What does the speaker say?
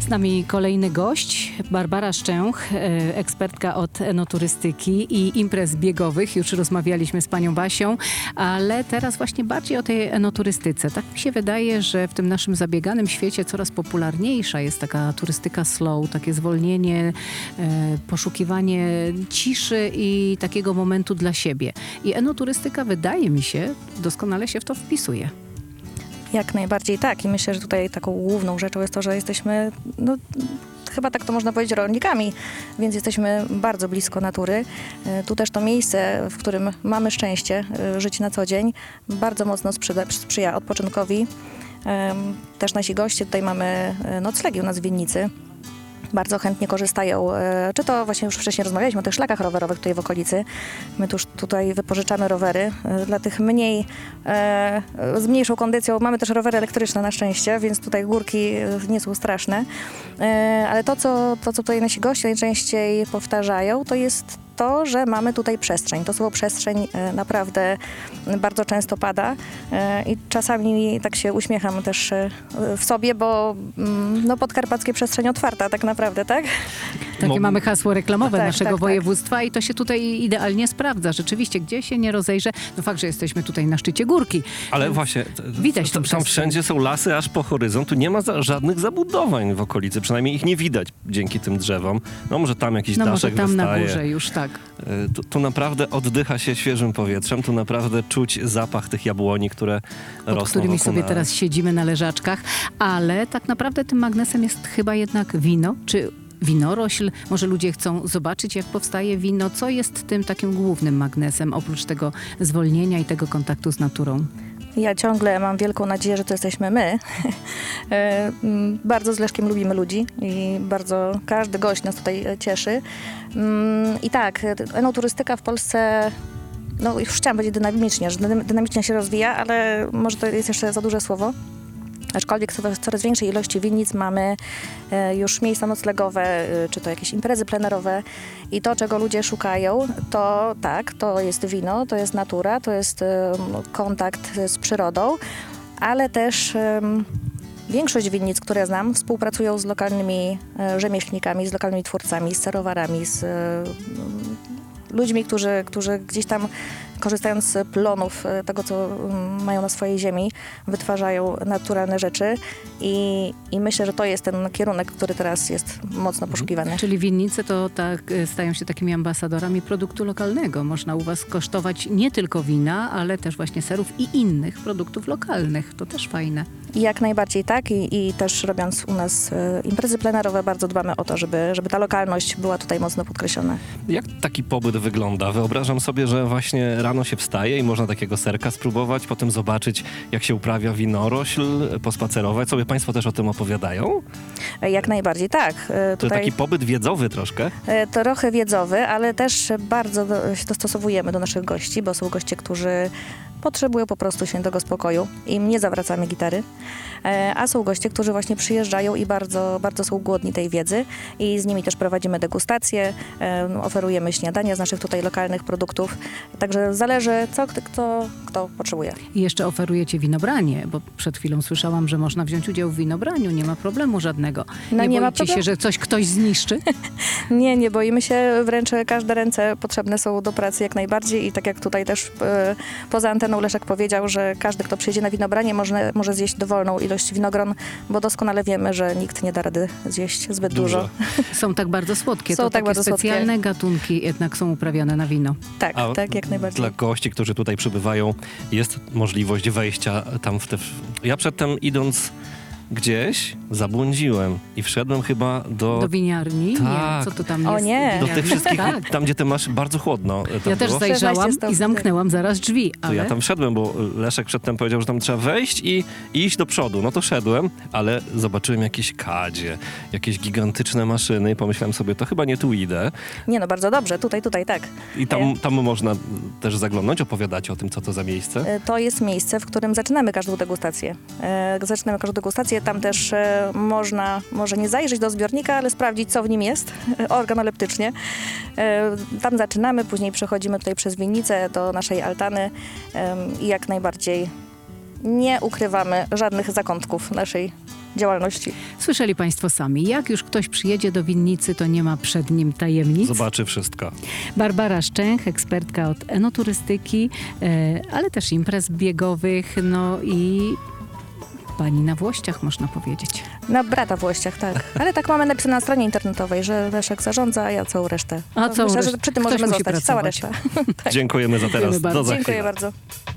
Z nami kolejny gość, Barbara Szczęch, ekspertka od enoturystyki i imprez biegowych. Już rozmawialiśmy z panią Basią, ale teraz właśnie bardziej o tej enoturystyce. Tak mi się wydaje, że w tym naszym zabieganym świecie coraz popularniejsza jest taka turystyka slow, takie zwolnienie, poszukiwanie ciszy i takiego momentu dla siebie. I enoturystyka, wydaje mi się, doskonale się w to wpisuje. Jak najbardziej tak. I myślę, że tutaj taką główną rzeczą jest to, że jesteśmy, chyba tak to można powiedzieć, rolnikami, więc jesteśmy bardzo blisko natury. Tu też to miejsce, w którym mamy szczęście żyć na co dzień, bardzo mocno sprzyja odpoczynkowi. Też nasi goście, tutaj mamy noclegi u nas w winnicy. Bardzo chętnie korzystają, czy to właśnie już wcześniej rozmawialiśmy o tych szlakach rowerowych tutaj w okolicy. My tutaj wypożyczamy rowery dla tych z mniejszą kondycją. Mamy też rowery elektryczne na szczęście, więc tutaj górki nie są straszne. Ale to, co tutaj nasi goście najczęściej powtarzają, to jest to, że mamy tutaj przestrzeń. To słowo przestrzeń naprawdę bardzo często pada i czasami tak się uśmiecham też w sobie, bo podkarpackie przestrzeń otwarta tak naprawdę, tak? Takie mamy hasło reklamowe naszego tak. województwa i to się tutaj idealnie sprawdza. Rzeczywiście, gdzie się nie rozejrzę, fakt, że jesteśmy tutaj na szczycie górki. Ale właśnie, widać tam wszędzie są lasy aż po horyzont. Tu nie ma żadnych zabudowań w okolicy, przynajmniej ich nie widać dzięki tym drzewom. Może tam jakiś daszek może tam wystaje. na górze już, tak. Tu naprawdę oddycha się świeżym powietrzem, tu naprawdę czuć zapach tych jabłoni, które rosną pod którymi wokół sobie nas. teraz siedzimy na leżaczkach, ale tak naprawdę tym magnesem jest chyba jednak wino, czy winorośl. Może ludzie chcą zobaczyć, jak powstaje wino. Co jest tym takim głównym magnesem, oprócz tego zwolnienia i tego kontaktu z naturą? Ja ciągle mam wielką nadzieję, że to jesteśmy my. Bardzo z Leszkiem lubimy ludzi i bardzo każdy gość nas tutaj cieszy. I tak, enoturystyka w Polsce, już chciałam powiedzieć dynamicznie, że dynamicznie się rozwija, ale może to jest jeszcze za duże słowo. Aczkolwiek w coraz większej ilości winnic mamy już miejsca noclegowe, czy to jakieś imprezy plenerowe i to, czego ludzie szukają, to tak, to jest wino, to jest natura, to jest kontakt z przyrodą, ale też większość winnic, które znam, współpracują z lokalnymi rzemieślnikami, z lokalnymi twórcami, z serowarami, z ludźmi, którzy gdzieś tam, korzystając z plonów tego, co mają na swojej ziemi, wytwarzają naturalne rzeczy i myślę, że to jest ten kierunek, który teraz jest mocno poszukiwany. Czyli winnice to tak stają się takimi ambasadorami produktu lokalnego. Można u was kosztować nie tylko wina, ale też właśnie serów i innych produktów lokalnych. To też fajne. Jak najbardziej tak i też robiąc u nas imprezy plenerowe, bardzo dbamy o to, żeby ta lokalność była tutaj mocno podkreślona. Jak taki pobyt wygląda? Wyobrażam sobie, że właśnie rano się wstaje i można takiego serka spróbować, potem zobaczyć, jak się uprawia winorośl, pospacerować. Sobie państwo też o tym opowiadają? Jak najbardziej tak. To taki pobyt wiedzowy troszkę? Trochę wiedzowy, ale też bardzo się dostosowujemy do naszych gości, bo są goście, którzy potrzebują po prostu świętego spokoju. Im nie zawracamy gitary. A są goście, którzy właśnie przyjeżdżają i bardzo, bardzo są głodni tej wiedzy i z nimi też prowadzimy degustacje, oferujemy śniadania z naszych tutaj lokalnych produktów. Także zależy, kto potrzebuje. I jeszcze oferujecie winobranie, bo przed chwilą słyszałam, że można wziąć udział w winobraniu. Nie ma problemu żadnego. Nie boicie się, że ktoś zniszczy? Nie boimy się. Wręcz każde ręce potrzebne są do pracy jak najbardziej i tak jak tutaj też poza anteną Leszek powiedział, że każdy, kto przyjedzie na winobranie, może zjeść dowolną ilość winogron, bo doskonale wiemy, że nikt nie da rady zjeść zbyt dużo. Są tak bardzo słodkie. Są to tak takie bardzo specjalne słodkie. gatunki jednak są uprawiane na wino. Tak, jak najbardziej. Dla gości, którzy tutaj przybywają, jest możliwość wejścia tam Ja przedtem idąc gdzieś zabłądziłem i wszedłem chyba do winiarni? Tak. Nie, co to tam jest? O nie! Do tych wszystkich, Tak. tam gdzie ty masz bardzo chłodno. Ja też zajrzałam i zamknęłam zaraz drzwi. To ja tam wszedłem, bo Leszek przedtem powiedział, że tam trzeba wejść i iść do przodu. No to szedłem, ale zobaczyłem jakieś kadzie, jakieś gigantyczne maszyny i pomyślałem sobie, to chyba nie tu idę. Nie, bardzo dobrze. Tutaj, tak. I tam można też zaglądnąć, opowiadać o tym, co to za miejsce. To jest miejsce, w którym zaczynamy każdą degustację. Tam też można może nie zajrzeć do zbiornika, ale sprawdzić, co w nim jest organoleptycznie. Tam zaczynamy, później przechodzimy tutaj przez winnicę do naszej altany i jak najbardziej nie ukrywamy żadnych zakątków działalności. Słyszeli Państwo sami, jak już ktoś przyjedzie do winnicy, to nie ma przed nim tajemnic. Zobaczy wszystko. Barbara Szczęch, ekspertka od enoturystyki, ale też imprez biegowych, no i pani na włościach, można powiedzieć. Na brata w Łościach, tak. Ale tak mamy napisane na stronie internetowej, że Leszek zarządza, a ja całą resztę. A całą Myślę, resztę. że przy tym Ktoś możemy musi zostać. Cała pracować. reszta. Dziękujemy za teraz. Dziękujemy bardzo. Do za Dziękuję chwilę. bardzo.